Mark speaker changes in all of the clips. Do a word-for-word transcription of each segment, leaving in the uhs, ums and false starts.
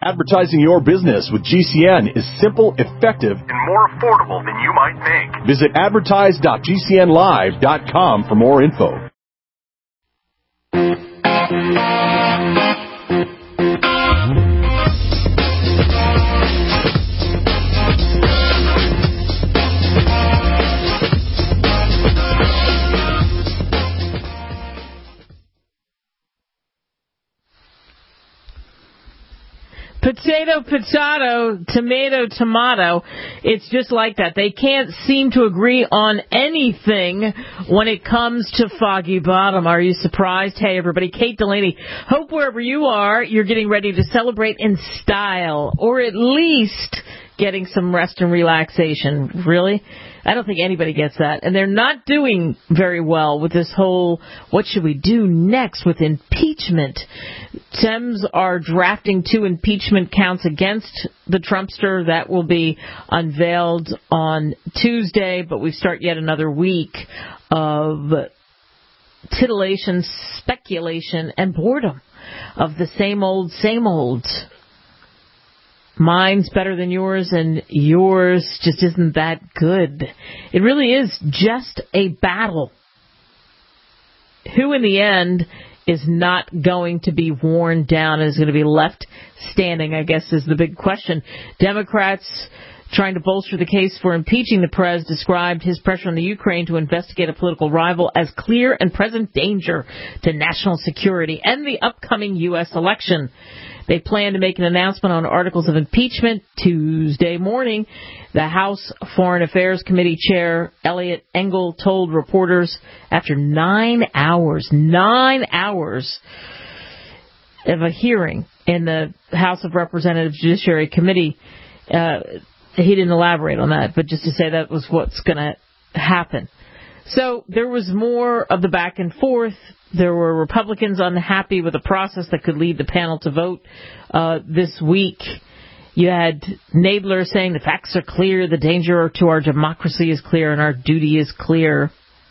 Speaker 1: Advertising your business with G C N is simple, effective, and more affordable than you might think. Visit advertise dot g c n live dot com for more info.
Speaker 2: Potato, potato, tomato, tomato. It's just like that. They can't seem to agree on anything when it comes to Foggy Bottom. Are you surprised? Hey, everybody. Kate Delaney. Hope wherever you are, you're getting ready to celebrate in style, or at least getting some rest and relaxation. Really? I don't think anybody gets that. And they're not doing very well with this whole, what should we do next with impeachment? Dems are drafting two impeachment counts against the Trumpster. That will be unveiled on Tuesday, but we start yet another week of titillation, speculation, and boredom of the same old, same old. Mine's better than yours, and yours just isn't that good. It really is just a battle. Who in the end is not going to be worn down and is going to be left standing, I guess, is the big question. Democrats trying to bolster the case for impeaching the prez described his pressure on the Ukraine to investigate a political rival as clear and present danger to national security and the upcoming U S election. They plan to make an announcement on articles of impeachment Tuesday morning. The House Foreign Affairs Committee Chair Eliot Engel told reporters after nine hours, nine hours of a hearing in the House of Representatives Judiciary Committee, uh, he didn't elaborate on that, but just to say that was what's going to happen. So there was more of the back and forth. There were Republicans unhappy with the process that could lead the panel to vote uh, this week. You had Nadler saying the facts are clear, the danger to our democracy is clear, and our duty is clear.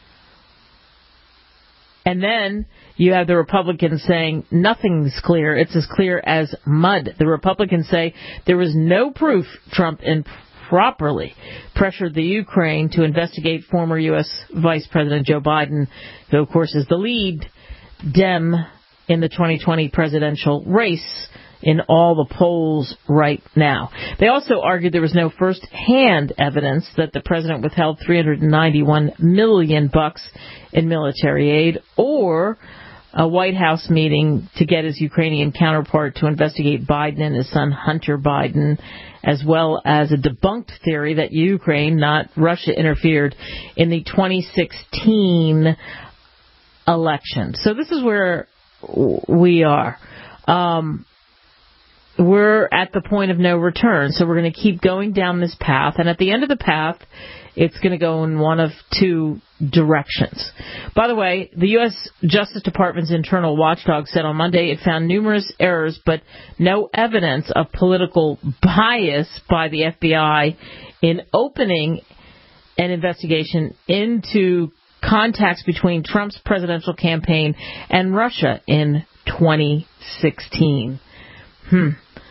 Speaker 2: And then you have the Republicans saying nothing's clear. It's as clear as mud. The Republicans say there was no proof Trump improperly pressured the Ukraine to investigate former U S Vice President Joe Biden, who, of course, is the lead Dem in the twenty twenty presidential race in all the polls right now. They also argued there was no first-hand evidence that the president withheld three hundred ninety-one million bucks in military aid, or a White House meeting to get his Ukrainian counterpart to investigate Biden and his son Hunter Biden, as well as a debunked theory that Ukraine, not Russia, interfered in the twenty sixteen election. So this is where we are. Um, we're at the point of no return, so we're going to keep going down this path, and at the end of the path, it's going to go in one of two directions. By the way, the U S Justice Department's internal watchdog said on Monday it found numerous errors but no evidence of political bias by the F B I in opening an investigation into contacts between Trump's presidential campaign and Russia in twenty sixteen. Hmm.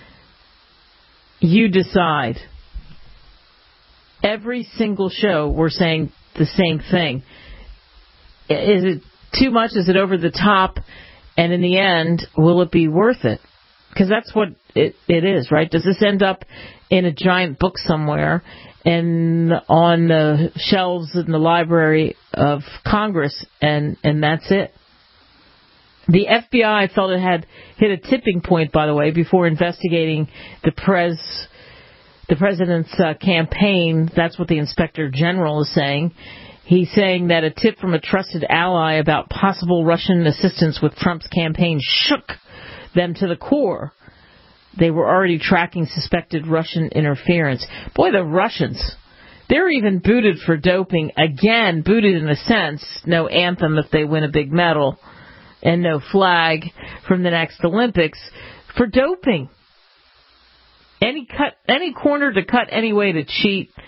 Speaker 2: You decide. Every single show we're saying the same thing. Is it too much? Is it over the top? And in the end, will it be worth it? Because that's what it, it is, right? Does this end up in a giant book somewhere and on the shelves in the Library of Congress, and, and that's it? The F B I felt it had hit a tipping point, by the way, before investigating the pres, the president's uh, campaign. That's what the Inspector General is saying. He's saying that a tip from a trusted ally about possible Russian assistance with Trump's campaign shook them to the core. They were already tracking suspected Russian interference. Boy, the Russians, they're even booted for doping. Again, booted in a sense. No anthem if they win a big medal. And no flag from the next Olympics for doping. Any cut, any corner to cut, any way to cheat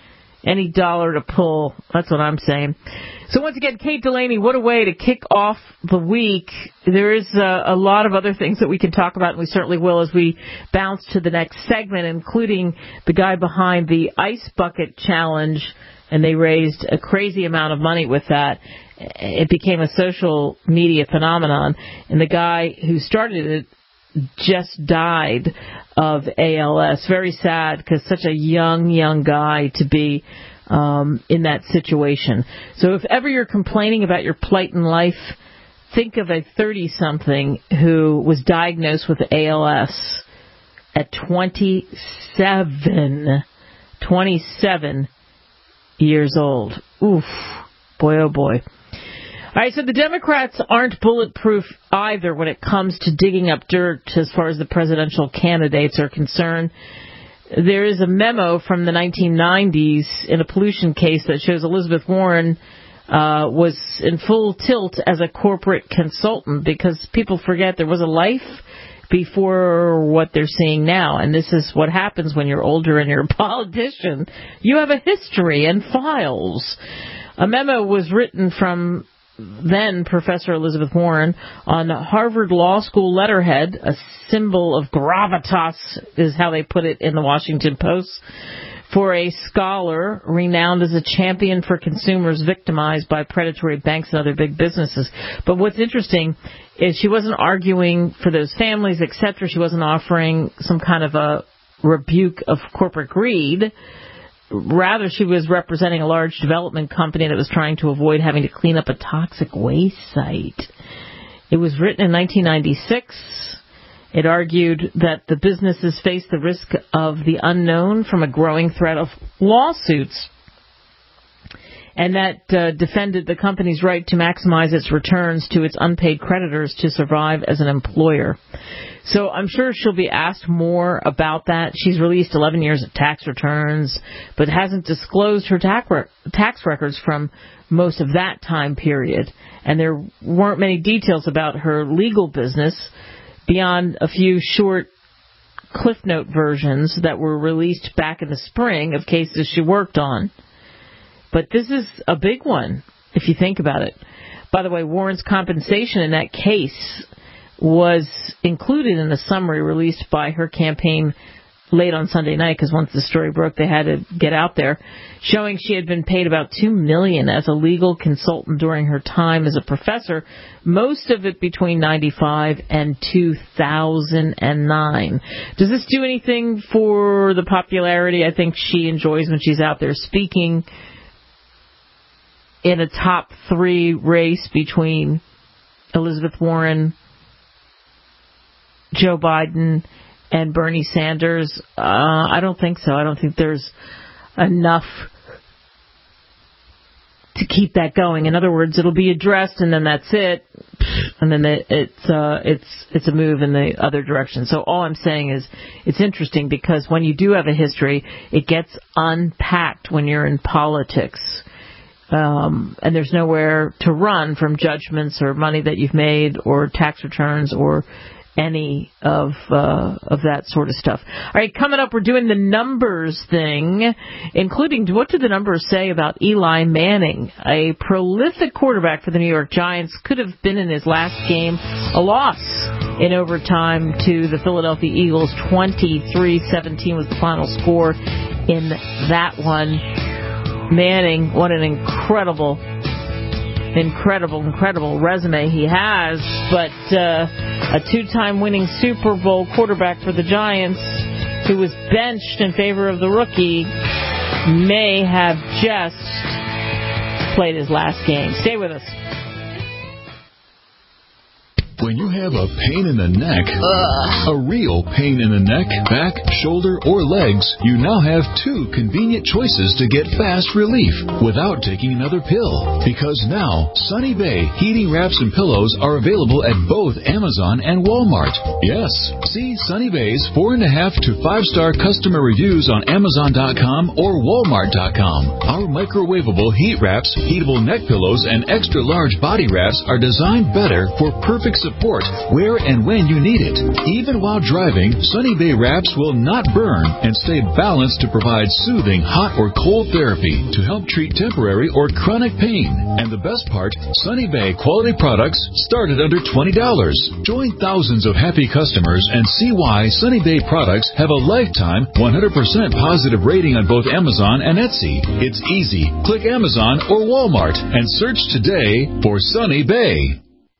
Speaker 2: any dollar to pull. That's what I'm saying. So once again, Kate Delaney, what a way to kick off the week. There is uh, a lot of other things that we can talk about, and we certainly will as we bounce to the next segment, including the guy behind the Ice Bucket Challenge, and they raised a crazy amount of money with that. It became a social media phenomenon, and the guy who started it just died of A L S. Very sad, because such a young, young guy to be um, in that situation. So if ever you're complaining about your plight in life, think of a thirty-something who was diagnosed with A L S at twenty-seven, twenty-seven years old. Oof. Boy, oh boy. All right, so the Democrats aren't bulletproof either when it comes to digging up dirt as far as the presidential candidates are concerned. There is a memo from the nineteen nineties in a pollution case that shows Elizabeth Warren uh, was in full tilt as a corporate consultant, because people forget there was a life before what they're seeing now. And this is what happens when you're older and you're a politician. You have a history and files. A memo was written from then Professor Elizabeth Warren on Harvard Law School letterhead, a symbol of gravitas is how they put it in the Washington Post, for a scholar renowned as a champion for consumers victimized by predatory banks and other big businesses. But what's interesting is she wasn't arguing for those families, et cetera. She wasn't offering some kind of a rebuke of corporate greed. Rather, she was representing a large development company that was trying to avoid having to clean up a toxic waste site. It was written in nineteen ninety-six. It argued that the businesses faced the risk of the unknown from a growing threat of lawsuits, and that uh, defended the company's right to maximize its returns to its unpaid creditors to survive as an employer. So I'm sure she'll be asked more about that. She's released eleven years of tax returns, but hasn't disclosed her tax tax records from most of that time period. And there weren't many details about her legal business beyond a few short Cliff Note versions that were released back in the spring of cases she worked on. But this is a big one, if you think about it. By the way, Warren's compensation in that case was included in the summary released by her campaign late on Sunday night, because once the story broke, they had to get out there, showing she had been paid about two million dollars as a legal consultant during her time as a professor, most of it between ninety-five and two thousand nine. Does this do anything for the popularity I think she enjoys when she's out there speaking in a top three race between Elizabeth Warren, Joe Biden, and Bernie Sanders? Uh, I don't think so. I don't think there's enough to keep that going. In other words, it'll be addressed, and then that's it, and then it's uh, it's it's a move in the other direction. So all I'm saying is it's interesting, because when you do have a history, it gets unpacked when you're in politics. Um, and there's nowhere to run from judgments or money that you've made or tax returns or any of uh, of that sort of stuff. All right, coming up, we're doing the numbers thing, including what did the numbers say about Eli Manning, a prolific quarterback for the New York Giants, could have been in his last game a loss in overtime to the Philadelphia Eagles. twenty-three seventeen was the final score in that one. Manning, what an incredible, incredible, incredible resume he has, but uh, a two-time winning Super Bowl quarterback for the Giants, who was benched in favor of the rookie, may have just played his last game. Stay with us.
Speaker 3: When you have a pain in the neck, uh, a real pain in the neck, back, shoulder, or legs, you now have two convenient choices to get fast relief without taking another pill. Because now, Sunny Bay heating wraps and pillows are available at both Amazon and Walmart. Yes, see Sunny Bay's four and a half to five star customer reviews on Amazon dot com or Walmart dot com. Our microwavable heat wraps, heatable neck pillows, and extra large body wraps are designed better for perfect support where and when you need it. Even while driving, Sunny Bay wraps will not burn and stay balanced to provide soothing hot or cold therapy to help treat temporary or chronic pain. And the best part, Sunny Bay quality products start at under twenty dollars. Join thousands of happy customers and see why Sunny Bay products have a lifetime one hundred percent positive rating on both Amazon and Etsy. It's easy. Click Amazon or Walmart and search today for Sunny Bay.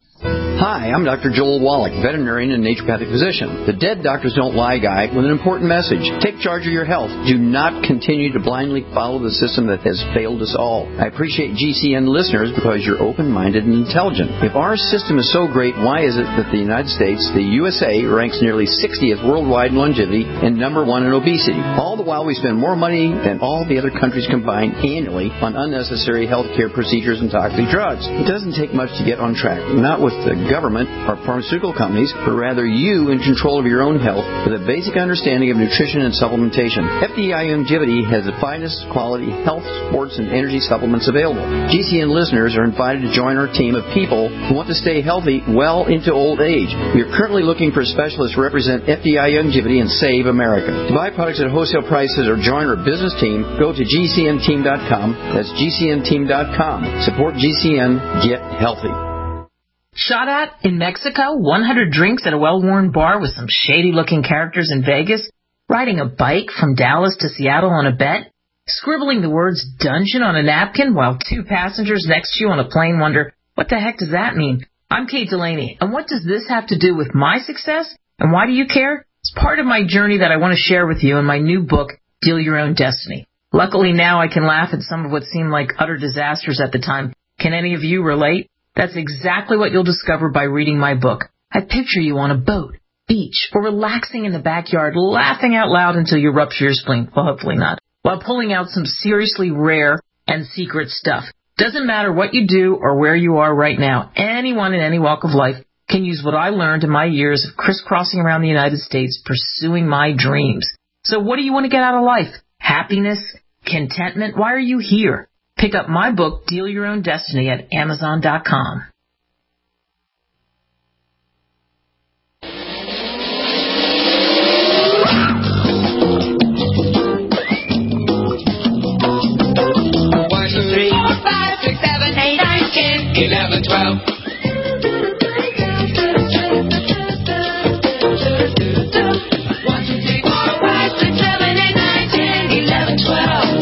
Speaker 4: Hi, I'm Doctor Joel Wallach, veterinarian and naturopathic physician. The Dead Doctors Don't Lie guy with an important message. Take charge of your health. Do not continue to blindly follow the system that has failed us all. I appreciate G C N listeners because you're open-minded and intelligent. If our system is so great, why is it that the United States, the U S A, ranks nearly sixtieth worldwide in longevity and number one in obesity? All the while we spend more money than all the other countries combined annually on unnecessary health care procedures and toxic drugs. It doesn't take much to get on track. Not with the government or pharmaceutical companies, but rather you in control of your own health with a basic understanding of nutrition and supplementation. F D I Longevity has the finest quality health, sports, and energy supplements available. G C N listeners are invited to join our team of people who want to stay healthy well into old age. We are currently looking for specialists to represent F D I Longevity and Save America. To buy products at wholesale prices or join our business team, go to G C N team dot com. That's G C N team dot com. Support G C N. Get healthy.
Speaker 5: Shot at in Mexico, one hundred drinks at a well-worn bar with some shady-looking characters in Vegas, riding a bike from Dallas to Seattle on a bet, scribbling the words dungeon on a napkin while two passengers next to you on a plane wonder, what the heck does that mean? I'm Kate Delaney, and what does this have to do with my success? And why do you care? It's part of my journey that I want to share with you in my new book, Deal Your Own Destiny. Luckily now I can laugh at some of what seemed like utter disasters at the time. Can any of you relate? That's exactly what you'll discover by reading my book. I picture you on a boat, beach, or relaxing in the backyard, laughing out loud until you rupture your spleen. Well, hopefully not. While pulling out some seriously rare and secret stuff. Doesn't matter what you do or where you are right now. Anyone in any walk of life can use what I learned in my years of crisscrossing around the United States pursuing my dreams. So what do you want to get out of life? Happiness? Contentment? Why are you here? Pick up my book, Deal Your Own Destiny, at Amazon dot com.
Speaker 6: One, two, three, four, five, six, seven, eight, nine, ten, eleven, twelve. One, two, three, four, five, six, seven, eight, nine, ten, eleven, twelve.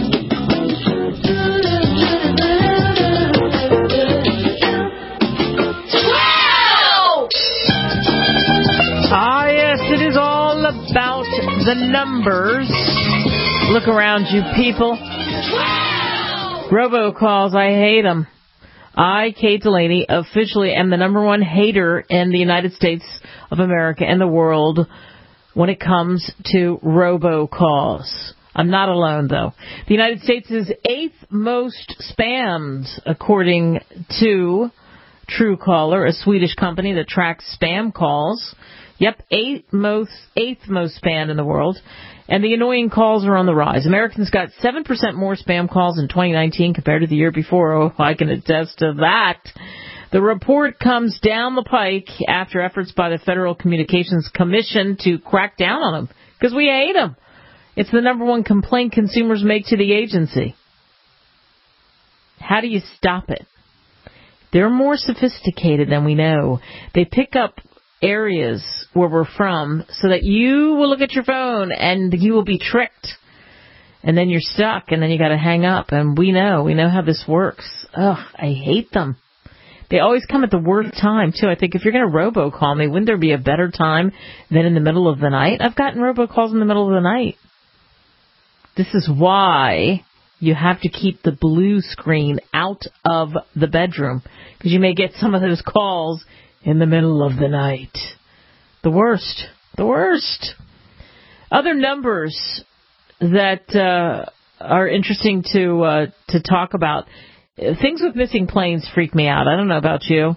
Speaker 2: About the numbers. Look around you, people. Robocalls, I hate them. I, Kate Delaney, officially am the number one hater in the United States of America and the world when it comes to robocalls. I'm not alone, though. The United States is eighth most spammed, according to Truecaller, a Swedish company that tracks spam calls. Yep, eighth most, eighth most spammed in the world. And the annoying calls are on the rise. Americans got seven percent more spam calls in twenty nineteen compared to the year before. Oh, I can attest to that. The report comes down the pike after efforts by the Federal Communications Commission to crack down on them, because we hate them. It's the number one complaint consumers make to the agency. How do you stop it? They're more sophisticated than we know. They pick up areas where we're from so that you will look at your phone and you will be tricked. And then you're stuck, and then you got to hang up. And we know. We know how this works. Ugh, I hate them. They always come at the worst time, too. I think if you're going to robocall me, wouldn't there be a better time than in the middle of the night? I've gotten robocalls in the middle of the night. This is why you have to keep the blue screen out of the bedroom, because you may get some of those calls in the middle of the night. The worst. The worst. Other numbers that uh, are interesting to uh, to talk about. Things with missing planes freak me out. I don't know about you.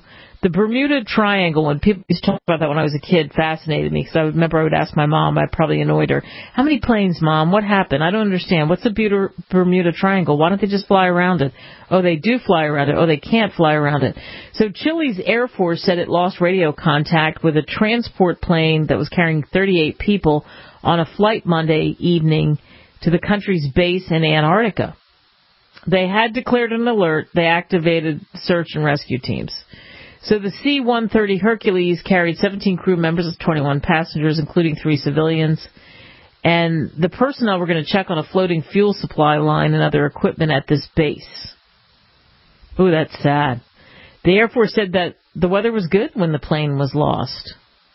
Speaker 2: The Bermuda Triangle, when people used to talk about that when I was a kid, fascinated me because I remember I would ask my mom, I probably annoyed her, how many planes, Mom? What happened? I don't understand. What's the Bermuda Triangle? Why don't they just fly around it? Oh, they do fly around it. Oh, they can't fly around it. So Chile's Air Force said it lost radio contact with a transport plane that was carrying thirty-eight people on a flight Monday evening to the country's base in Antarctica. They had declared an alert. They activated search and rescue teams. So the C one thirty Hercules carried seventeen crew members and twenty-one passengers, including three civilians. And the personnel were going to check on a floating fuel supply line and other equipment at this base. Ooh, that's sad. The Air Force said that the weather was good when the plane was lost.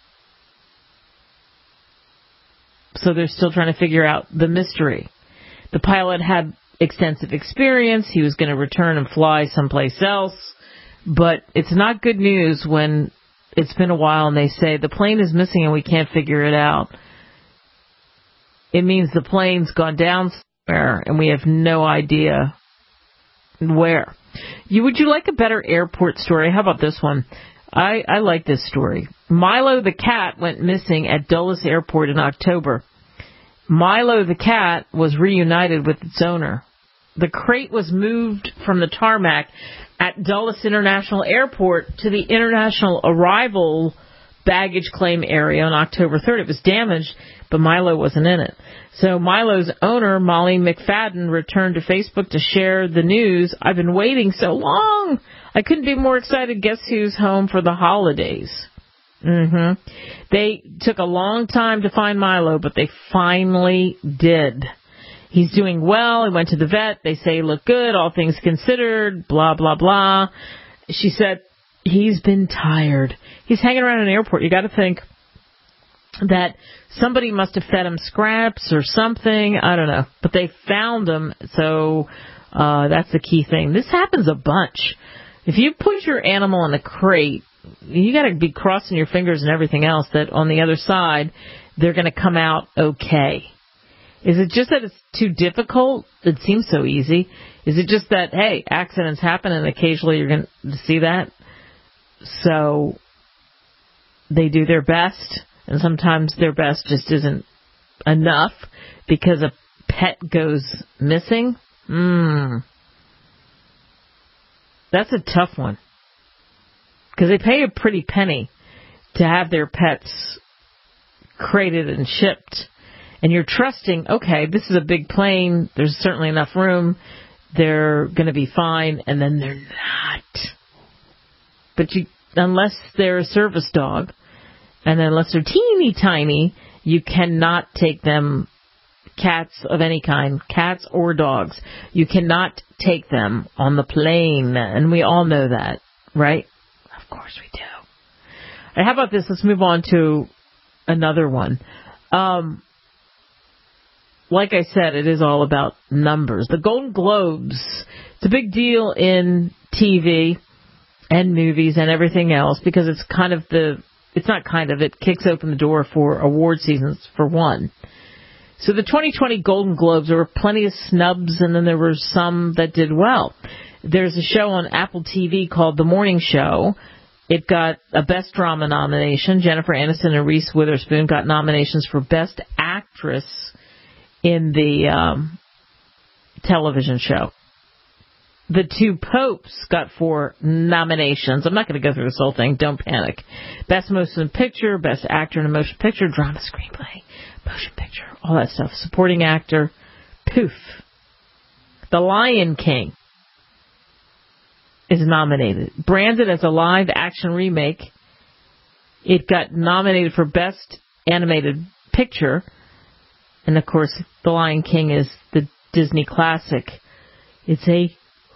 Speaker 2: So they're still trying to figure out the mystery. The pilot had extensive experience. He was going to return and fly someplace else. But it's not good news when it's been a while and they say the plane is missing and we can't figure it out. It means the plane's gone down somewhere and we have no idea where. You, would you like a better airport story? How about this one? I, I like this story. Milo the cat went missing at Dulles Airport in October. Milo the cat was reunited with its owner. The crate was moved from the tarmac at Dulles International Airport to the international arrival baggage claim area on October third. It was damaged, but Milo wasn't in it. So Milo's owner, Molly McFadden, returned to Facebook to share the news. I've been waiting so long. I couldn't be more excited. Guess who's home for the holidays? Mm-hmm. They took a long time to find Milo, but they finally did. He's doing well. He went to the vet. They say he looked good, all things considered, blah, blah, blah. She said, he's been tired. He's hanging around an airport. You got to think that somebody must have fed him scraps or something. I don't know. But they found him, so uh, that's the key thing. This happens a bunch. If you put your animal in a crate, you got to be crossing your fingers and everything else that on the other side, they're going to come out okay. Is it just that it's too difficult? It seems so easy. Is it just that, hey, accidents happen and occasionally you're going to see that? So they do their best, and sometimes their best just isn't enough because a pet goes missing? Mmm. That's a tough one. Because they pay a pretty penny to have their pets crated and shipped. And you're trusting, okay, this is a big plane. There's certainly enough room. They're going to be fine. And then they're not. But you, unless they're a service dog, and unless they're teeny tiny, you cannot take them, cats of any kind, cats or dogs. You cannot take them on the plane. And we all know that, right? Of course we do. All right, how about this? Let's move on to another one. Um... Like I said, it is all about numbers. The Golden Globes, it's a big deal in T V and movies and everything else because it's kind of the, it's not kind of, it kicks open the door for award seasons for one. So the twenty twenty Golden Globes, there were plenty of snubs and then there were some that did well. There's a show on Apple T V called The Morning Show. It got a Best Drama nomination. Jennifer Aniston and Reese Witherspoon got nominations for Best Actress in the um, television show. The Two Popes got four nominations. I'm not going to go through this whole thing. Don't panic. Best Motion Picture, Best Actor in a Motion Picture, Drama Screenplay, Motion Picture, all that stuff. Supporting Actor, poof. The Lion King is nominated. Branded as a live-action remake, it got nominated for Best Animated Picture. And, of course, The Lion King is the Disney classic. It's a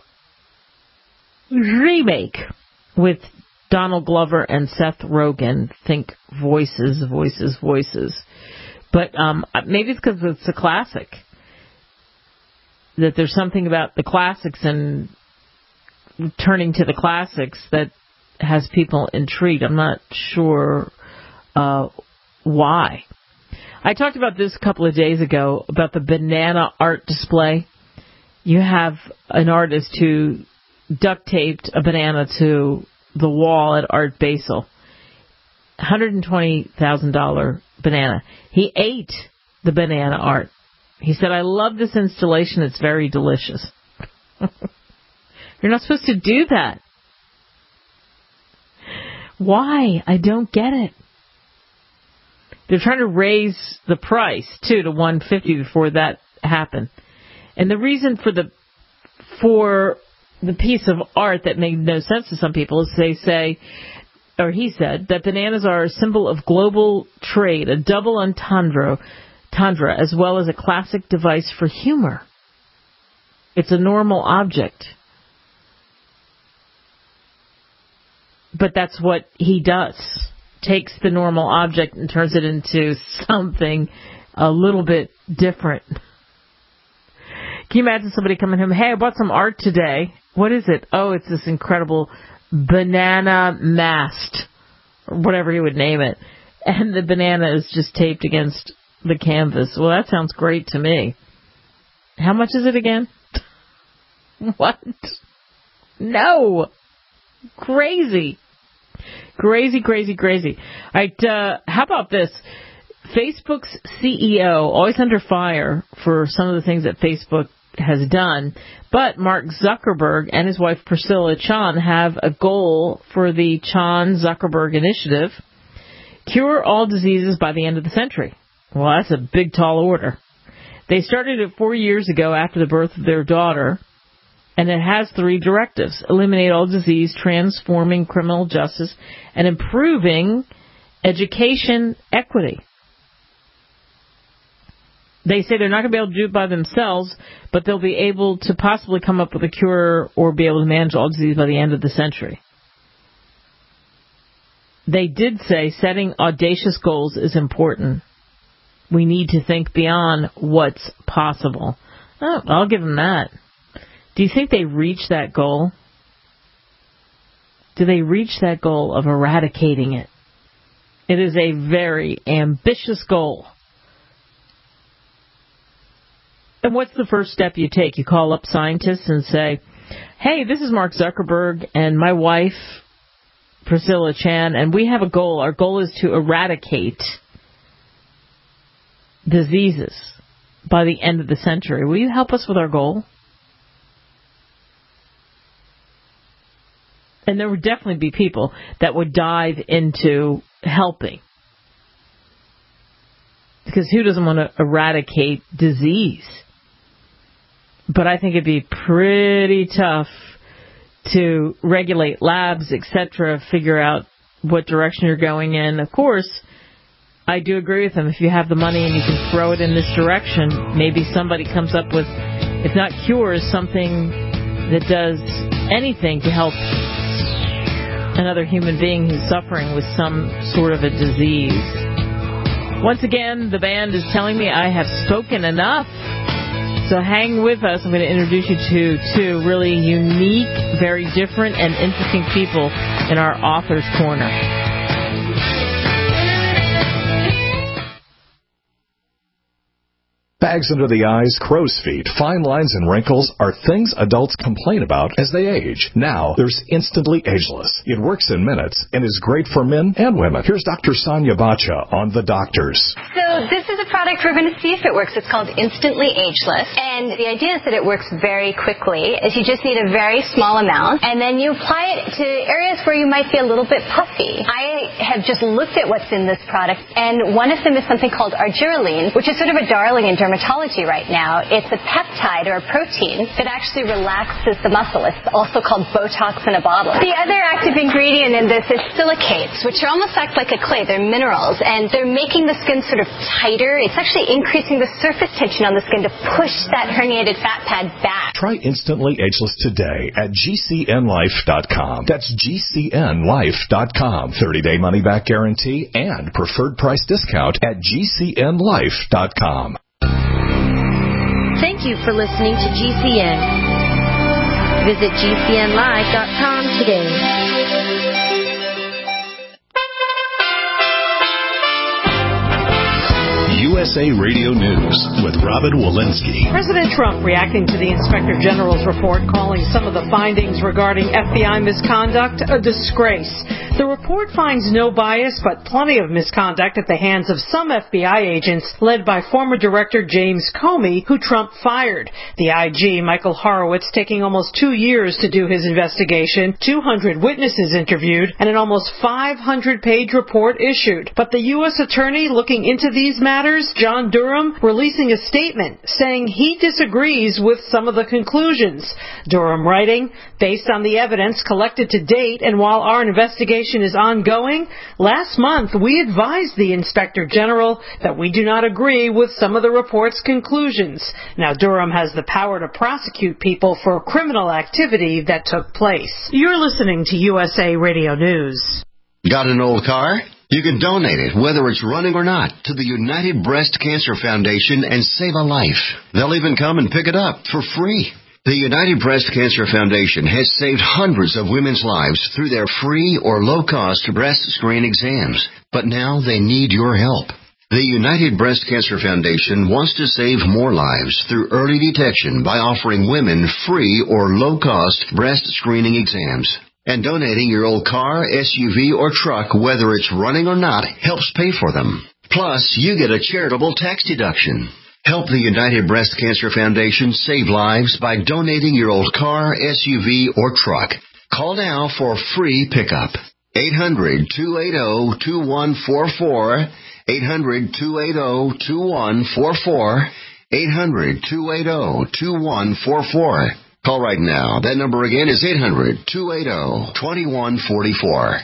Speaker 2: remake with Donald Glover and Seth Rogen. Think voices, voices, voices. But um, maybe it's because it's a classic. That there's something about the classics and turning to the classics that has people intrigued. I'm not sure uh, why. I talked about this a couple of days ago, about the banana art display. You have an artist who duct taped a banana to the wall at Art Basel. one hundred twenty thousand dollars banana. He ate the banana, Art. He said, I love this installation. It's very delicious. You're not supposed to do that. Why? I don't get it. They're trying to raise the price, too, to one hundred fifty dollars before that happened. And the reason for the for the piece of art that made no sense to some people is they say, or he said, that bananas are a symbol of global trade, a double entendre, entendre, as well as a classic device for humor. It's a normal object. But that's what he does. Takes the normal object and turns it into something a little bit different. Can you imagine somebody coming home, hey, I bought some art today. What is it? Oh, it's this incredible banana mast, or whatever he would name it. And the banana is just taped against the canvas. Well, that sounds great to me. How much is it again? What? No. Crazy. Crazy, crazy, crazy. All right, uh, how about this? Facebook's C E O, always under fire for some of the things that Facebook has done, but Mark Zuckerberg and his wife Priscilla Chan have a goal for the Chan-Zuckerberg Initiative, cure all diseases by the end of the century. Well, that's a big, tall order. They started it four years ago after the birth of their daughter, and it has three directives: eliminate all disease, transforming criminal justice, and improving education equity. They say they're not going to be able to do it by themselves, but they'll be able to possibly come up with a cure or be able to manage all disease by the end of the century. They did say setting audacious goals is important. We need to think beyond what's possible. Oh, I'll give them that. Do you think they reach that goal? Do they reach that goal of eradicating it? It is a very ambitious goal. And what's the first step you take? You call up scientists and say, hey, this is Mark Zuckerberg and my wife, Priscilla Chan, and we have a goal. Our goal is to eradicate diseases by the end of the century. Will you help us with our goal? And there would definitely be people that would dive into helping. Because who doesn't want to eradicate disease? But I think it'd be pretty tough to regulate labs, et cetera, figure out what direction you're going in. Of course, I do agree with them. If you have the money and you can throw it in this direction, maybe somebody comes up with, if not cures, something that does anything to help another human being who's suffering with some sort of a disease. Once again, the band is telling me I have spoken enough. So hang with us. I'm going to introduce you to two really unique, very different, and interesting people in our Author's Corner.
Speaker 1: Bags under the eyes, crow's feet, fine lines, and wrinkles are things adults complain about as they age. Now, there's Instantly Ageless. It works in minutes and is great for men and women. Here's Doctor Sonia Bacha on The Doctors.
Speaker 7: So this is a product we're going to see if it works. It's called Instantly Ageless. And the idea is that it works very quickly. Is you just need a very small amount, and then you apply it to areas where you might be a little bit puffy. I have just looked at what's in this product, and one of them is something called argireline, which is sort of a darling in dermatology right now. It's a peptide or a protein that actually relaxes the muscle. It's also called Botox in a bottle. The other active ingredient in this is silicates, which are almost act like a clay. They're minerals, and they're making the skin sort of tighter. It's actually increasing the surface tension on the skin to push that herniated fat pad back.
Speaker 1: Try Instantly Ageless today at G C N life dot com. That's G C N life dot com. thirty-day money-back guarantee and preferred price discount at G C N life dot com.
Speaker 8: Thank you for listening to G C N. Visit G C N live dot com today.
Speaker 3: You U S A Radio News with Robin Walensky.
Speaker 9: President Trump reacting to the Inspector General's report, calling some of the findings regarding F B I misconduct a disgrace. The report finds no bias, but plenty of misconduct at the hands of some F B I agents led by former Director James Comey, who Trump fired. The I G, Michael Horowitz, taking almost two years to do his investigation, two hundred witnesses interviewed, and an almost five hundred page report issued. But the U S Attorney looking into these matters, John Durham, releasing a statement saying he disagrees with some of the conclusions. Durham writing, based on the evidence collected to date and while our investigation is ongoing, last month we advised the Inspector General that we do not agree with some of the report's conclusions. Now, Durham has the power to prosecute people for criminal activity that took place. You're listening to U S A Radio News.
Speaker 10: Got an old car? You can donate it, whether it's running or not, to the United Breast Cancer Foundation and save a life. They'll even come and pick it up for free. The United Breast Cancer Foundation has saved hundreds of women's lives through their free or low-cost breast screen exams, but now they need your help. The United Breast Cancer Foundation wants to save more lives through early detection by offering women free or low-cost breast screening exams. And donating your old car, S U V, or truck, whether it's running or not, helps pay for them. Plus, you get a charitable tax deduction. Help the United Breast Cancer Foundation save lives by donating your old car, S U V, or truck. Call now for free pickup. eight hundred, two eight zero, two one four four. eight hundred, two eight zero, two one four four. eight hundred, two eight zero, two one four four. Call right now. That number again is eight hundred, two eight zero, two one four four.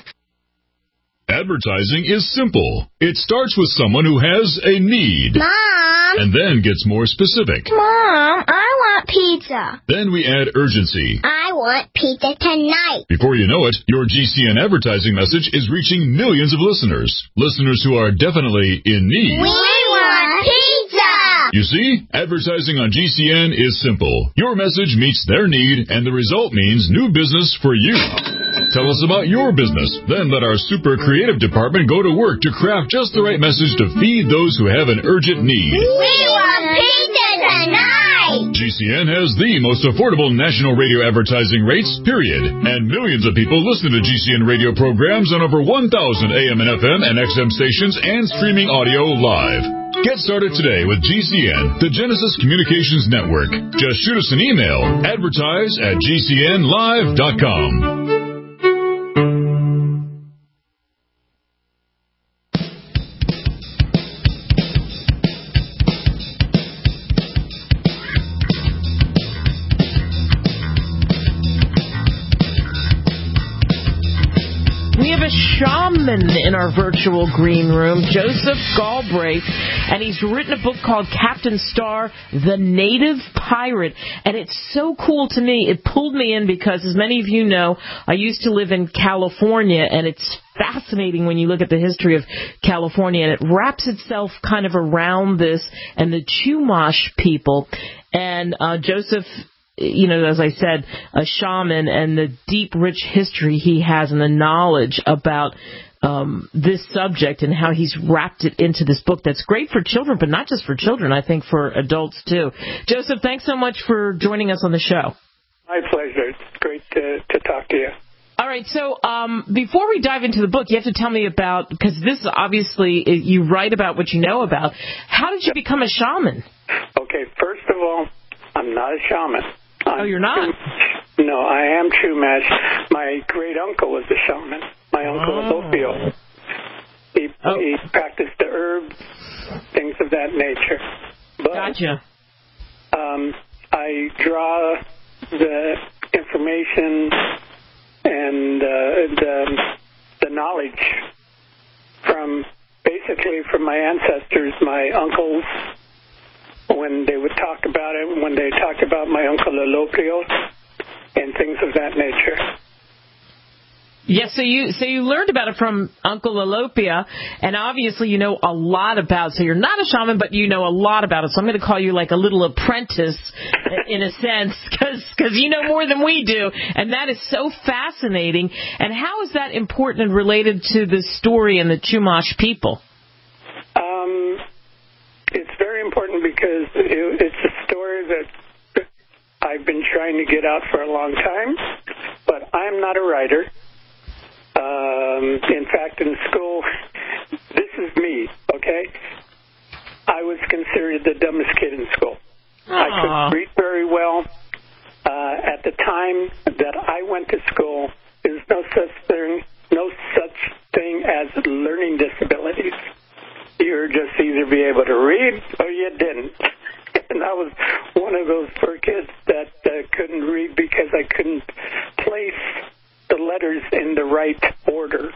Speaker 3: Advertising is simple. It starts with someone who has a need.
Speaker 11: Mom!
Speaker 3: And then gets more specific.
Speaker 11: Mom, I want pizza.
Speaker 3: Then we add urgency.
Speaker 11: I want pizza tonight.
Speaker 3: Before you know it, your G C N advertising message is reaching millions of listeners. Listeners who are definitely in need.
Speaker 11: We want pizza!
Speaker 3: You see, advertising on G C N is simple. Your message meets their need, and the result means new business for you. Tell us about your business. Then let our super creative department go to work to craft just the right message to feed those who have an urgent need.
Speaker 11: We want pizza tonight!
Speaker 3: G C N has the most affordable national radio advertising rates, period. And millions of people listen to G C N radio programs on over one thousand A M and F M and X M stations and streaming audio live. Get started today with G C N, the Genesis Communications Network. Just shoot us an email, advertise at G C N live dot com.
Speaker 2: Shaman in our virtual green room, Joseph Galbraith, and he's written a book called Captain Star, The Native Pirate, and it's so cool to me. It pulled me in because, as many of you know, I used to live in California, and it's fascinating when you look at the history of California, and it wraps itself kind of around this and the Chumash people. And uh, Joseph, you know, as I said, a shaman, and the deep, rich history he has and the knowledge about um, this subject and how he's wrapped it into this book that's great for children, but not just for children, I think for adults too. Joseph, thanks so much for joining us on the show.
Speaker 12: My pleasure. It's great to, to talk to you.
Speaker 2: All right, so um, before we dive into the book, you have to tell me about, because this is obviously, you write about what you know about. How did you become a shaman?
Speaker 12: Okay, first of all, I'm not a shaman. I'm
Speaker 2: oh, you're not?
Speaker 12: No, I am Chumash. My great uncle was a shaman. My uncle
Speaker 2: oh.
Speaker 12: Alopio. He,
Speaker 2: oh.
Speaker 12: he practiced the herbs, things of that nature. But,
Speaker 2: gotcha.
Speaker 12: Um, I draw the information and uh, the, the knowledge from basically from my ancestors, my uncles, when they would talk about it, when they talked about my uncle Alopio and things of that nature.
Speaker 2: Yes, so you so you learned about it from Uncle Alopia, and obviously you know a lot about, so you're not a shaman, but you know a lot about it, so I'm going to call you like a little apprentice in a sense, because you know more than we do, and that is so fascinating. And how is that important and related to the story and the Chumash people?
Speaker 12: Um, important because it, it's a story that I've been trying to get out for a long time, but I'm not a writer. Um, in fact, in school, this is me, okay? I was considered the dumbest kid in school.
Speaker 2: Aww.
Speaker 12: I couldn't read very well. Uh, at the time that I went to school, there's no such thing, no such thing as learning disabilities. You were just either be able to read or you didn't. And I was one of those poor kids that uh, couldn't read because I couldn't place the letters in the right order.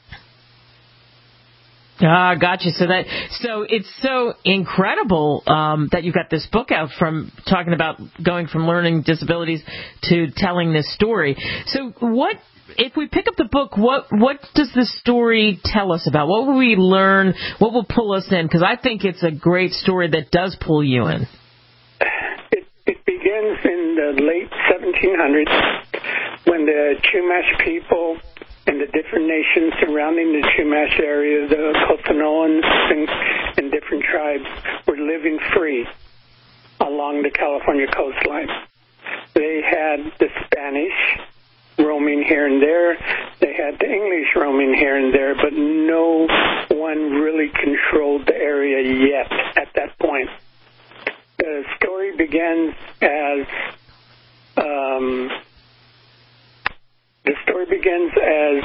Speaker 2: Ah, gotcha. So that so it's so incredible um, that you got this book out from talking about going from learning disabilities to telling this story. So what if we pick up the book? What what does the story tell us about? What will we learn? What will pull us in? Because I think it's a great story that does pull you in.
Speaker 12: It, it begins in the late seventeen hundreds when the Chumash people and the different nations surrounding the Chumash area, the Cotonoans and, and different tribes, were living free along the California coastline. They had the Spanish roaming here and there. They had the English roaming here and there, but no one really controlled the area yet at that point. The story begins as... Um, The story begins as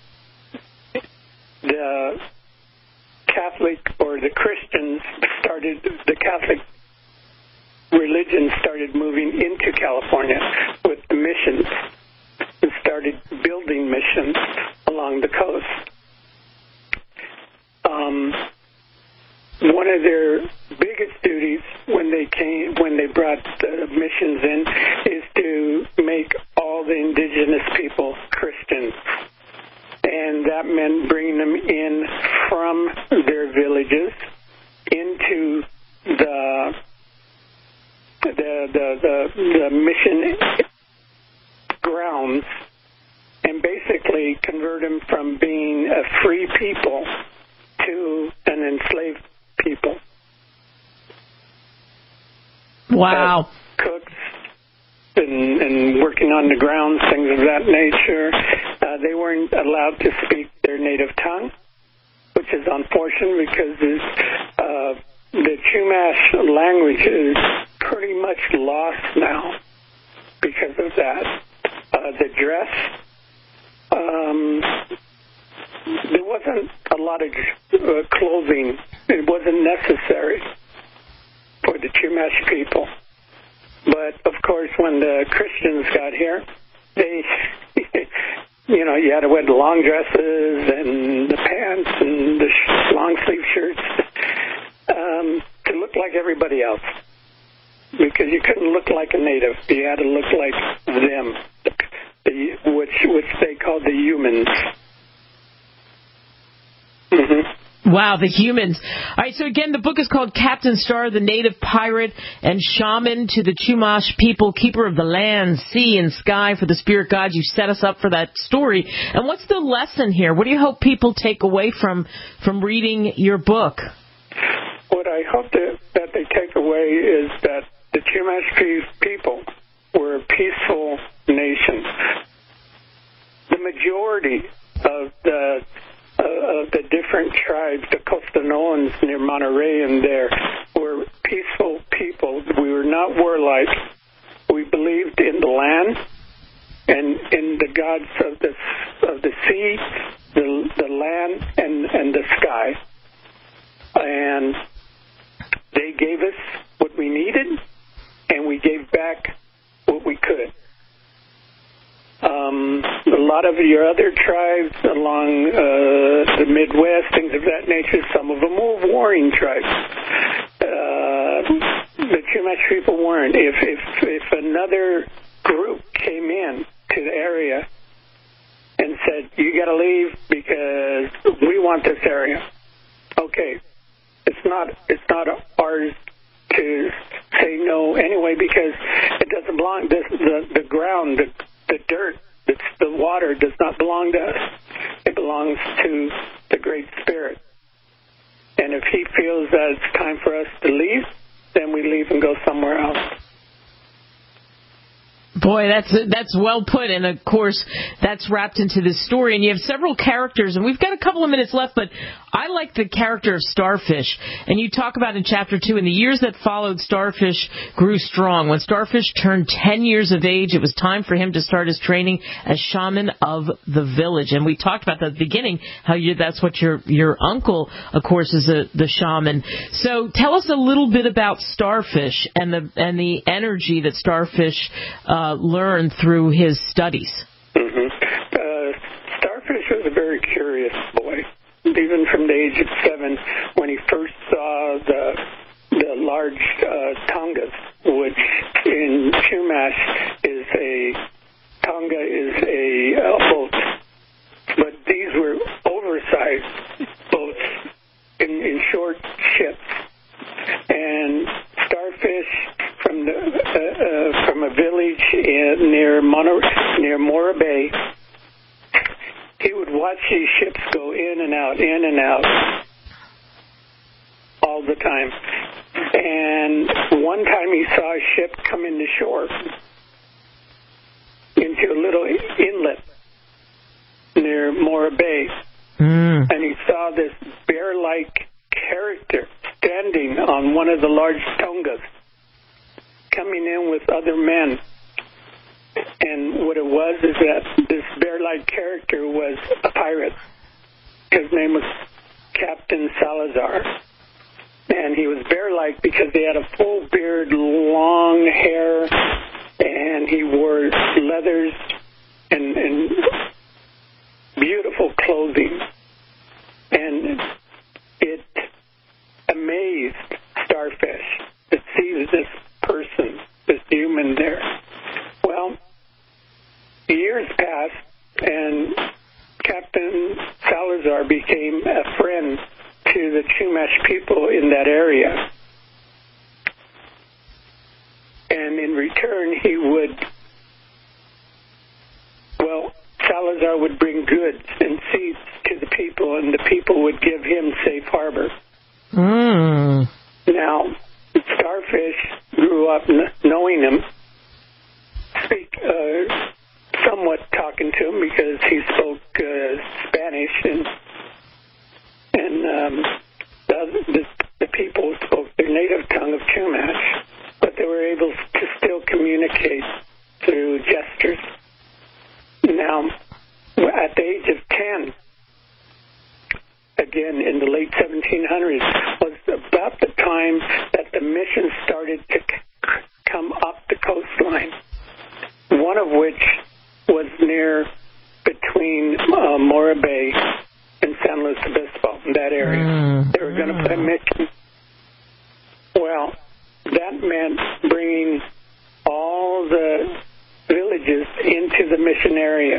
Speaker 12: the Catholic or the Christians started, the Catholic religion started moving into California with the missions and started building missions along the coast. Um, one of their biggest duties when they came, when they brought the missions in, is to make all the indigenous people Christians, and that meant bringing them in from their villages into the the the the, the mission grounds, and basically convert them from being a free people to an enslaved people.
Speaker 2: Wow.
Speaker 12: Uh, cooks and, and working on the grounds, things of that nature. Uh, they weren't allowed to speak their native tongue, which is unfortunate because uh, the Chumash language is pretty much lost now because of that. Uh, the dress, um, there wasn't a lot of uh, clothing. It wasn't necessary for the Chumash people. But, of course, when the Christians got here, they, you know, you had to wear the long dresses and the pants and the long-sleeve shirts um, to look like everybody else. Because you couldn't look like a native. You had to look like them, the, which, which they called the humans. Mm-hmm.
Speaker 2: Wow, the humans. All right, so again, the book is called Captain Star, the Native Pirate and Shaman to the Chumash People, Keeper of the Land, Sea, and Sky for the Spirit God. You set us up for that story. And what's the lesson here? What do you hope people take away from, from reading your book?
Speaker 12: What I hope that, that they take away is that the Chumash people were a peaceful nation. The majority of the Uh, of the different tribes, the Cotonoans near Monterey and there, were peaceful people. We were not warlike. We believed in the land and in the gods of the of the sea, the the land, and, and the sky. And they gave us what we needed, and we gave back what we could. Um, a lot of your other tribes along uh, the Midwest, things of that nature, some of them were warring tribes. Uh, the Chumash people weren't. If, if, if another group came in to the area and said, you got to leave because we want this area, okay, it's not, it's not ours to say no anyway because it doesn't belong, this, the, the ground, the The dirt, it's the water does not belong to us. It belongs to the Great Spirit. And if he feels that it's time for us to leave, leave and go somewhere else.
Speaker 2: Boy, that's that's well put, and of course, that's wrapped into this story. And you have several characters, and we've got a couple of minutes left, but I like the character of Starfish. And you talk about in Chapter two, in the years that followed, Starfish grew strong. When Starfish turned ten years of age, it was time for him to start his training as shaman of the village. And we talked about that at the beginning, how you, that's what your your uncle, of course, is a, the shaman. So tell us a little bit about Starfish and the and the energy that Starfish uh, learned through his studies.
Speaker 12: Mm-hmm. Uh, Starfish was a very curious boy, even from the age of seven, when he first saw the the large uh, tongas, which in Chumash is a tonga is a uh, boat, but these were oversized boats in, in short ships, and Starfish from the uh, uh, from a village in, near Mono, near Mora Bay. He would watch these ships go in and out, in and out, all the time. And one time he saw a ship come into shore, into a little inlet near Mora Bay. Mm. And he saw this bear-like character standing on one of the large tongas, coming in with other men. And what it was is that this bear-like character was a pirate. His name was Captain Salazar. And he was bear-like because he had a full beard, long hair, and he wore leathers and, and beautiful clothing. And it amazed Starfish to see this person, this human there. Well, years passed, and Captain Salazar became a friend to the Chumash people in that area. And in return, he would, well, Salazar would bring goods and seeds to the people, and the people would give him safe harbor. Mm. Now, Starfish grew up n- knowing him, speak, uh, somewhat talking to him because he spoke uh, Spanish, and and um, the, the, the people spoke their native tongue of Chumash, but they were able to still communicate through gestures. Now, at the age of ten, again in the late seventeen hundreds, was about the time that the mission started to c- come up the coastline, one of which was near between uh, Mora Bay and San Luis Obispo, in that area. Mm. They were going to mm. put a mission. Well, that meant bringing all the villages into the mission area.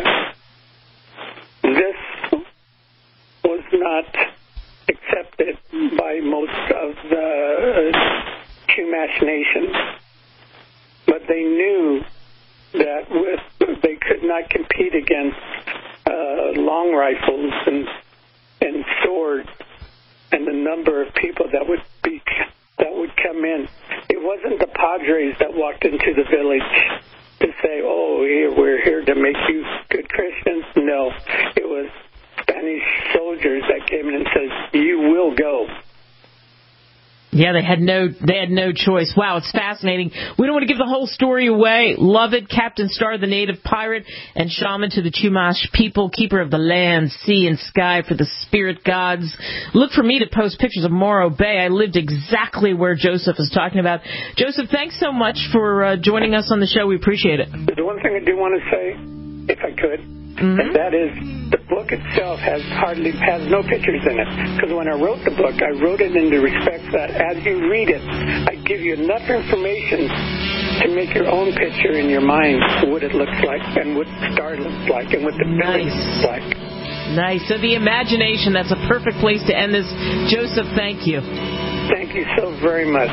Speaker 12: This was not accepted by most of the Chumash nation, but they knew that with, they could not compete against uh, long rifles and and swords and the number of people that would be that would come in. It wasn't the Padres that walked into the village to say, "Oh, here we're here to make you good Christians." No, it was Spanish soldiers that came in and said, "You will go."
Speaker 2: Yeah, they had no they had no choice. Wow, it's fascinating. We don't want to give the whole story away. Love it. Captain Star, the native pirate and shaman to the Chumash people, keeper of the land, sea, and sky for the spirit gods. Look for me to post pictures of Morro Bay. I lived exactly where Joseph is talking about. Joseph, thanks so much for uh, joining us on the show. We appreciate it.
Speaker 12: The one thing I do want to say, if I could, mm-hmm. and that is the book itself has hardly has no pictures in it, because when I wrote the book, I wrote it in the respect that as you read it, I give you enough information to make your own picture in your mind what it looks like and what Star looks like and what the village looks like.
Speaker 2: Nice. So the imagination, that's a perfect place to end this. Joseph, thank you.
Speaker 12: Thank you so very much.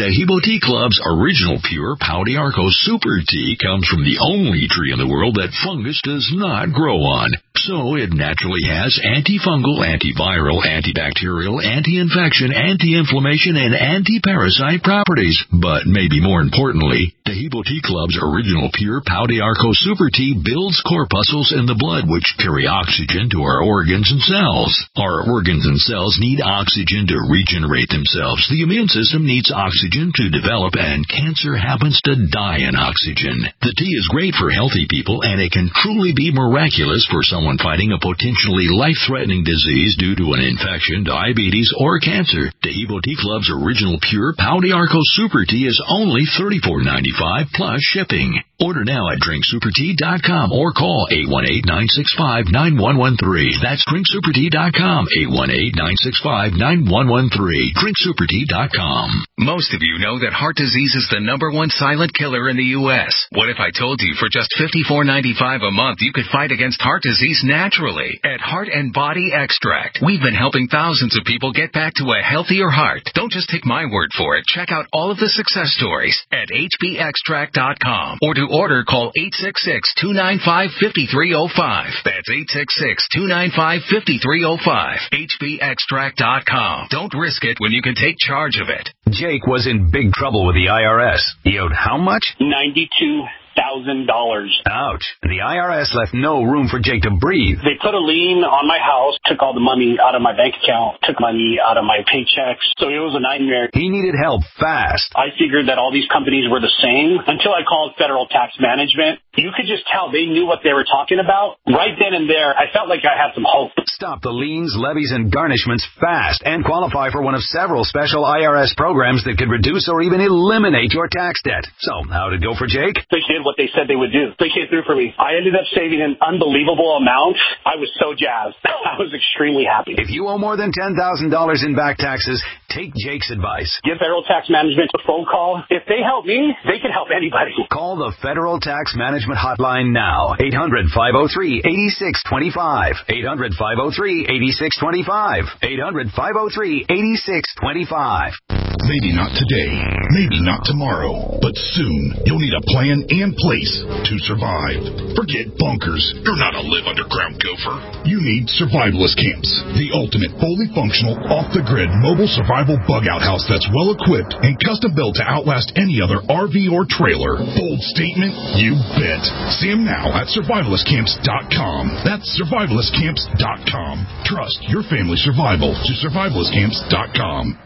Speaker 3: Taheebo Tea Club's original pure Pau d'Arco Super Tea comes from the only tree in the world that fungus does not grow on. So it naturally has antifungal, antiviral, antibacterial, anti-infection, anti-inflammation, and anti-parasite properties. But maybe more importantly, Taheebo Tea Club's original pure Pau d'Arco Super Tea builds corpuscles in the blood which carry oxygen to our organs and cells. Our organs and cells need oxygen to regenerate themselves. The immune system needs oxygen to develop, and cancer happens to die in oxygen. The tea is great for healthy people, and it can truly be miraculous for someone fighting a potentially life-threatening disease due to an infection, diabetes, or cancer. Taheebo Tea Club's original pure Pau d'Arco Super Tea is only thirty-four ninety-five plus shipping. Order now at drink super tea dot com or call eight one eight, nine six five, nine one one three. That's drink super tea dot com, eight one eight, nine six five, nine one one three. drink super tea dot com.
Speaker 13: Most of you know that heart disease is the number one silent killer in the U S What if I told you for just fifty-four ninety-five a month you could fight against heart disease naturally at Heart and Body Extract? We've been helping thousands of people get back to a healthier heart. Don't just take my word for it. Check out all of the success stories at h b extract dot com, or to order, call eight six six, two nine five, five three zero five. That's eight six six, two nine five, five three zero five. h b extract dot com. Don't risk it when you can take charge of it.
Speaker 14: Jake was in big trouble with the I R S. He owed how much?
Speaker 15: ninety-two thousand dollars.
Speaker 14: Ouch. The I R S left no room for Jake to breathe.
Speaker 15: They put a lien on my house, took all the money out of my bank account, took money out of my paychecks. So it was a nightmare.
Speaker 14: He needed help fast.
Speaker 15: I figured that all these companies were the same until I called Federal Tax Management. You could just tell they knew what they were talking about. Right then and there, I felt like I had some hope.
Speaker 14: Stop the liens, levies, and garnishments fast and qualify for one of several special I R S programs that could reduce or even eliminate your tax debt. So, how'd it go for Jake?
Speaker 15: They did what they said they would do. They came through for me. I ended up saving an unbelievable amount. I was so jazzed. I was extremely happy.
Speaker 14: If you owe more than ten thousand dollars in back taxes, take Jake's advice.
Speaker 15: Give Federal Tax Management a phone call. If they help me, they can help anybody.
Speaker 14: Call the Federal Tax Management Hotline now. eight hundred, five oh three, eight six two five. eight hundred, five oh three, eight six two five. eight hundred, five oh three, eight six two five.
Speaker 16: Maybe not today, maybe not tomorrow, but soon you'll need a plan and place to survive. Forget bunkers. You're not a live underground gopher. You need survivalist camps, the ultimate fully functional, off-the-grid mobile survival bug-out house that's well-equipped and custom-built to outlast any other R V or trailer. Bold statement? You bet. See them now at survivalist camps dot com. That's survivalist camps dot com. Trust your family's survival to survivalist camps dot com.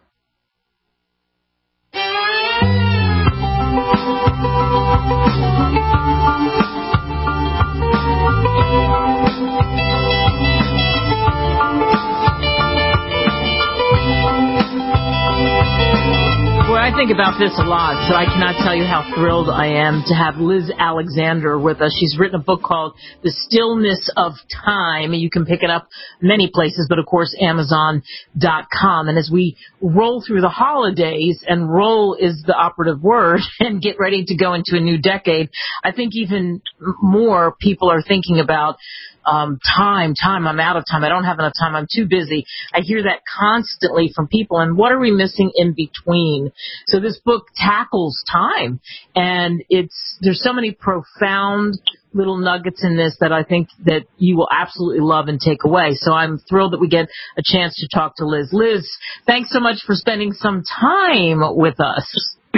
Speaker 2: Boy, I think about this a lot, so I cannot tell you how thrilled I am to have Liz Alexander with us. She's written a book called The Stillness of Time. You can pick it up many places, but of course Amazon dot com. And as we roll through the holidays, and roll is the operative word, and get ready to go into a new decade, I think even more people are thinking about Um, time, time, I'm out of time, I don't have enough time, I'm too busy. I hear that constantly from people, and what are we missing in between? So this book tackles time, and it's, there's so many profound little nuggets in this that I think that you will absolutely love and take away. So I'm thrilled that we get a chance to talk to Liz. Liz, thanks so much for spending some time with us.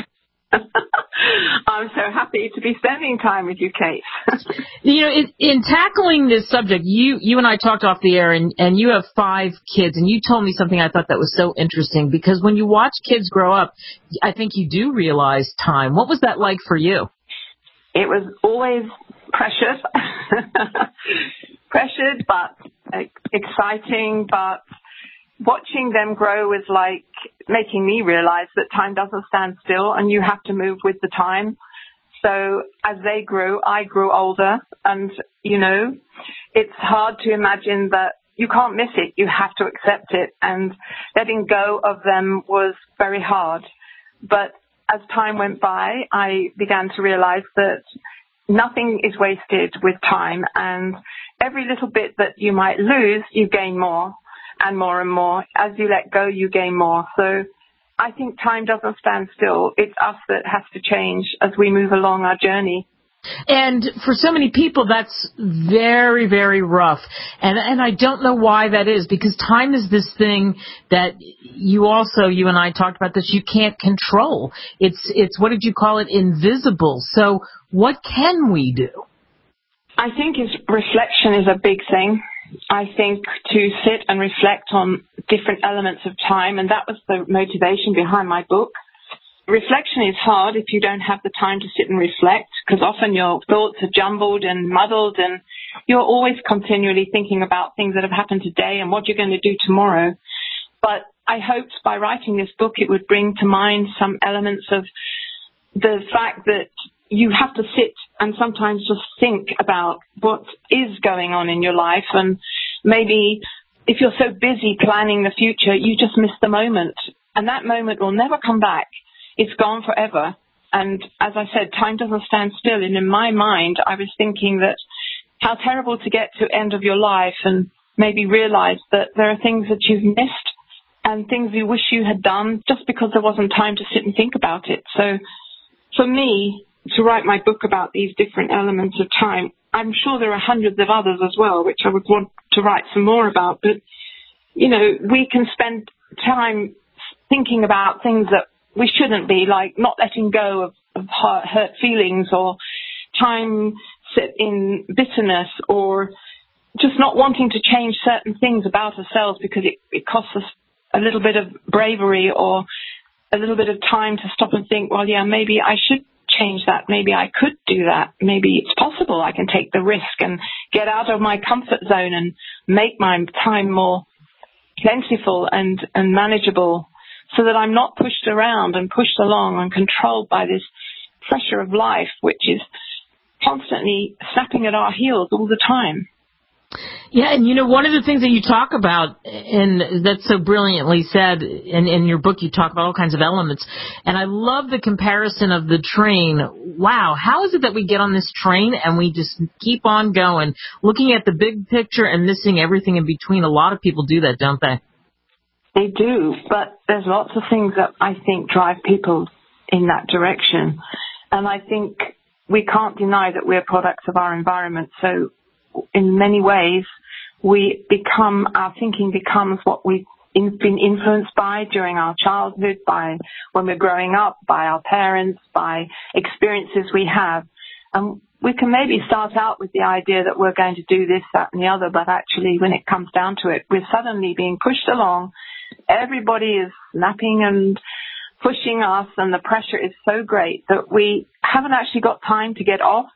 Speaker 17: I'm so happy to be spending time with you, Kate.
Speaker 2: You know, in, in tackling this subject, you you and I talked off the air, and, and you have five kids, and you told me something I thought that was so interesting, because when you watch kids grow up, I think you do realize time. What was that like for you?
Speaker 17: It was always precious, pressured, but exciting, but watching them grow was like making me realize that time doesn't stand still and you have to move with the time. So as they grew, I grew older, and, you know, it's hard to imagine that you can't miss it. You have to accept it, and letting go of them was very hard. But as time went by, I began to realize that nothing is wasted with time, and every little bit that you might lose, you gain more. And more and more. As you let go, you gain more. So I think time doesn't stand still. It's us that has to change as we move along our journey.
Speaker 2: And for so many people, that's very, very rough. And and I don't know why that is, because time is this thing that you also, you and I talked about this, you can't control. It's, it's what did you call it, invisible. So what can we do?
Speaker 17: I think is reflection is a big thing. I think to sit and reflect on different elements of time, and that was the motivation behind my book. Reflection is hard if you don't have the time to sit and reflect, because often your thoughts are jumbled and muddled and you're always continually thinking about things that have happened today and what you're going to do tomorrow. But I hoped by writing this book it would bring to mind some elements of the fact that you have to sit and sometimes just think about what is going on in your life, and maybe if you're so busy planning the future, you just miss the moment, and that moment will never come back. It's gone forever. And as I said, time doesn't stand still. And in my mind, I was thinking that how terrible to get to end of your life and maybe realize that there are things that you've missed and things you wish you had done just because there wasn't time to sit and think about it. So for me, to write my book about these different elements of time, I'm sure there are hundreds of others as well, which I would want to write some more about. But, you know, we can spend time thinking about things that we shouldn't be, like not letting go of, of hurt feelings, or time sit in bitterness, or just not wanting to change certain things about ourselves because it, it costs us a little bit of bravery or a little bit of time to stop and think, well, yeah, maybe I should change that. Maybe I could do that. Maybe it's possible I can take the risk and get out of my comfort zone and make my time more plentiful and, and manageable, so that I'm not pushed around and pushed along and controlled by this pressure of life, which is constantly snapping at our heels all the time.
Speaker 2: Yeah, and you know, one of the things that you talk about, and that's so brilliantly said, in, in your book you talk about all kinds of elements, and I love the comparison of the train. Wow, how is it that we get on this train and we just keep on going, looking at the big picture and missing everything in between? A lot of people do that, don't they?
Speaker 17: They do, but there's lots of things that I think drive people in that direction. And I think we can't deny that we're products of our environment. So in many ways, we become, our thinking becomes what we've in, been influenced by during our childhood, by when we're growing up, by our parents, by experiences we have. And we can maybe start out with the idea that we're going to do this, that, and the other, but actually when it comes down to it, we're suddenly being pushed along. Everybody is snapping and pushing us, and the pressure is so great that we haven't actually got time to get off.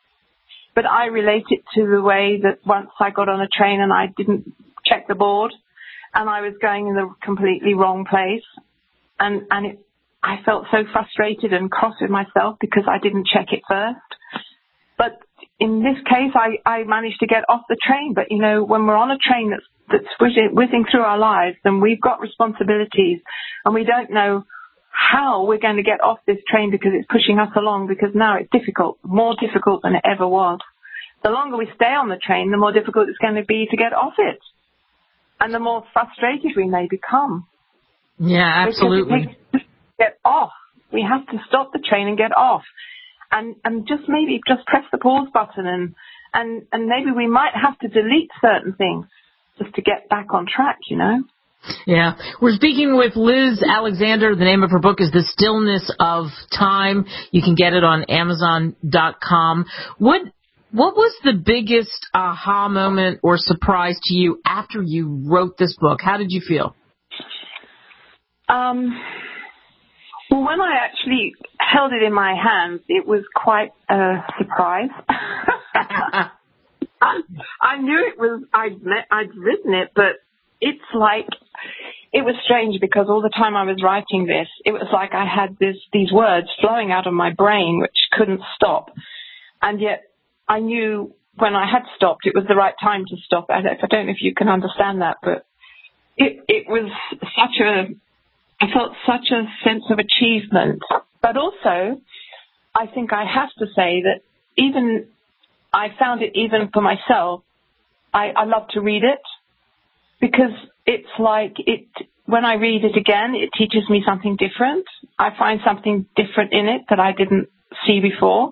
Speaker 17: But I relate it to the way that once I got on a train and I didn't check the board, and I was going in the completely wrong place, and, and it, I felt so frustrated and cross with myself because I didn't check it first. But in this case, I, I managed to get off the train. But, you know, when we're on a train that's, that's whizzing, whizzing through our lives, then we've got responsibilities, and we don't know how we're going to get off this train because it's pushing us along, because now it's difficult, more difficult than it ever was. The longer we stay on the train, the more difficult it's going to be to get off it, and the more frustrated we may become.
Speaker 2: Yeah, absolutely.
Speaker 17: Because it takes to get off. We have to stop the train and get off. And, and just maybe just press the pause button, and, and, and maybe we might have to delete certain things just to get back on track, you know?
Speaker 2: Yeah. We're speaking with Liz Alexander. The name of her book is The Stillness of Time. You can get it on Amazon dot com. What, what was the biggest aha moment or surprise to you after you wrote this book? How did you feel?
Speaker 17: Um... Well, when I actually held it in my hands, it was quite a surprise. I, I knew it was, I'd, met, I'd written it, but it's like, it was strange because all the time I was writing this, it was like I had this, these words flowing out of my brain which couldn't stop. And yet I knew when I had stopped, it was the right time to stop. I don't know if you can understand that, but it, it was such a... I felt such a sense of achievement. But also, I think I have to say that even, I found it even for myself, I, I love to read it, because it's like, it when I read it again, it teaches me something different. I find something different in it that I didn't see before.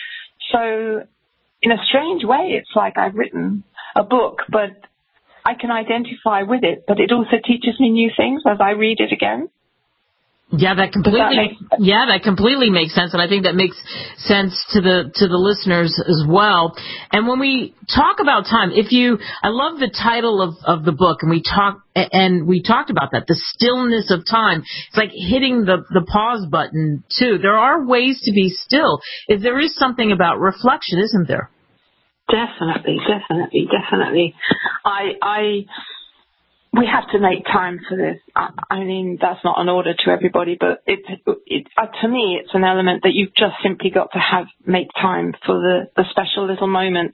Speaker 17: So in a strange way, it's like I've written a book, but I can identify with it, but it also teaches me new things as I read it again.
Speaker 2: Yeah, that completely. That make, yeah, that completely makes sense, and I think that makes sense to the to the listeners as well. And when we talk about time, if you, I love the title of, of the book, and we talk and we talked about that, the stillness of time. It's like hitting the the pause button too. There are ways to be still. If there is something about reflection, isn't there?
Speaker 17: Definitely, definitely, definitely. I I. We have to make time for this. I, I mean, that's not an order to everybody, but it, it, uh, to me, it's an element that you've just simply got to have, make time for the, the special little moments.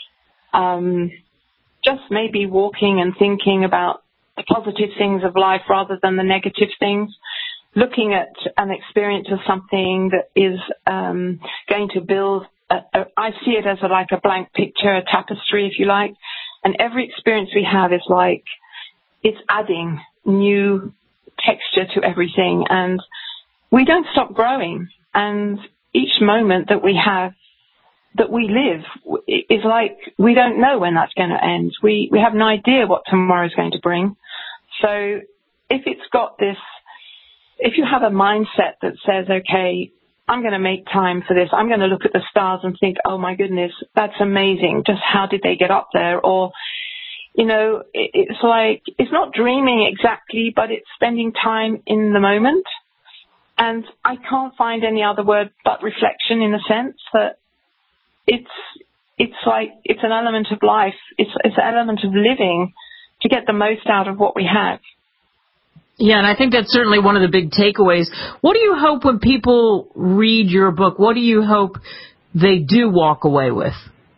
Speaker 17: Um, just maybe walking and thinking about the positive things of life rather than the negative things. Looking at an experience of something that is um, going to build, a, a, I see it as a, like a blank picture, a tapestry, if you like. And every experience we have is like, it's adding new texture to everything, and we don't stop growing. And each moment that we have, that we live, is like we don't know when that's going to end. We we have no idea what tomorrow is going to bring. So if it's got this, if you have a mindset that says, okay, I'm going to make time for this, I'm going to look at the stars and think, oh my goodness, that's amazing. Just how did they get up there? Or you know, it's like, it's not dreaming exactly, but it's spending time in the moment. And I can't find any other word but reflection, in a sense that it's, it's like, it's an element of life. It's, it's an element of living to get the most out of what we have.
Speaker 2: Yeah, and I think that's certainly one of the big takeaways. What do you hope when people read your book? What do you hope they do walk away with?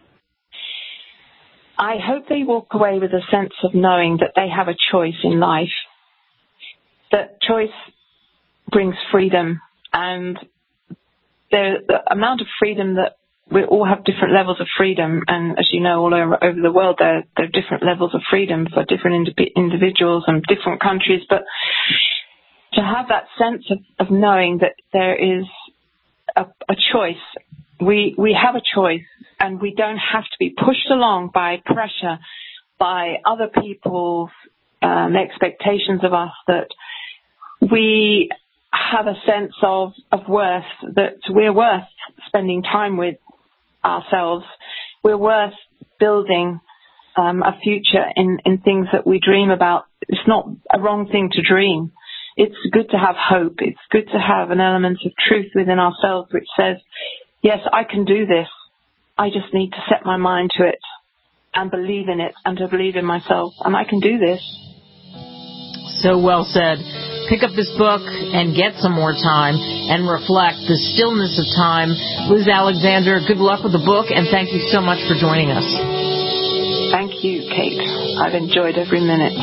Speaker 17: I hope they walk away with a sense of knowing that they have a choice in life, that choice brings freedom, and the, the amount of freedom that we all have different levels of freedom, and as you know, all over, over the world there, there are different levels of freedom for different indi- individuals and different countries, but to have that sense of, of knowing that there is a, a choice, we we have a choice. And we don't have to be pushed along by pressure, by other people's um, expectations of us, that we have a sense of, of worth, that we're worth spending time with ourselves. We're worth building um, a future in, in things that we dream about. It's not a wrong thing to dream. It's good to have hope. It's good to have an element of truth within ourselves which says, yes, I can do this. I just need to set my mind to it and believe in it and to believe in myself. And I can do this.
Speaker 2: So well said. Pick up this book and get some more time and reflect. The Stillness of Time. Liz Alexander, good luck with the book, and thank you so much for joining us.
Speaker 17: Thank you, Kate. I've enjoyed every minute.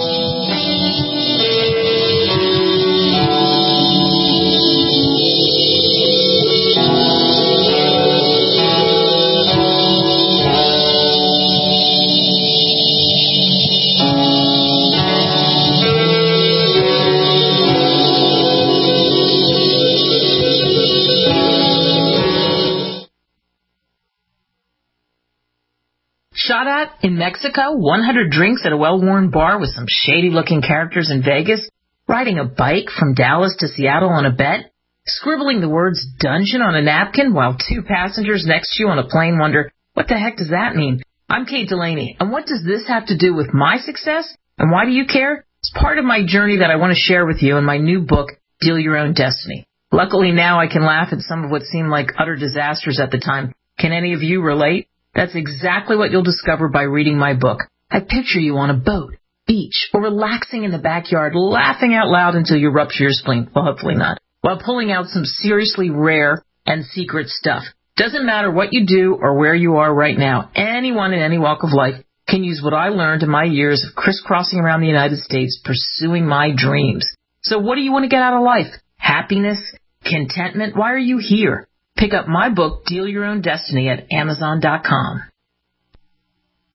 Speaker 5: Shot at in Mexico, one hundred drinks at a well-worn bar with some shady-looking characters in Vegas, riding a bike from Dallas to Seattle on a bet, scribbling the words dungeon on a napkin while two passengers next to you on a plane wonder, what the heck does that mean? I'm Kate Delaney, and what does this have to do with my success? And why do you care? It's part of my journey that I want to share with you in my new book, Deal Your Own Destiny. Luckily now I can laugh at some of what seemed like utter disasters at the time. Can any of you relate? That's exactly what you'll discover by reading my book. I picture you on a boat, beach, or relaxing in the backyard, laughing out loud until you rupture your spleen. Well, hopefully not. While pulling out some seriously rare and secret stuff. Doesn't matter what you do or where you are right now. Anyone in any walk of life can use what I learned in my years of crisscrossing around the United States pursuing my dreams. So what do you want to get out of life? Happiness? Contentment? Why are you here? Pick up my book, Deal Your Own Destiny, at Amazon dot com.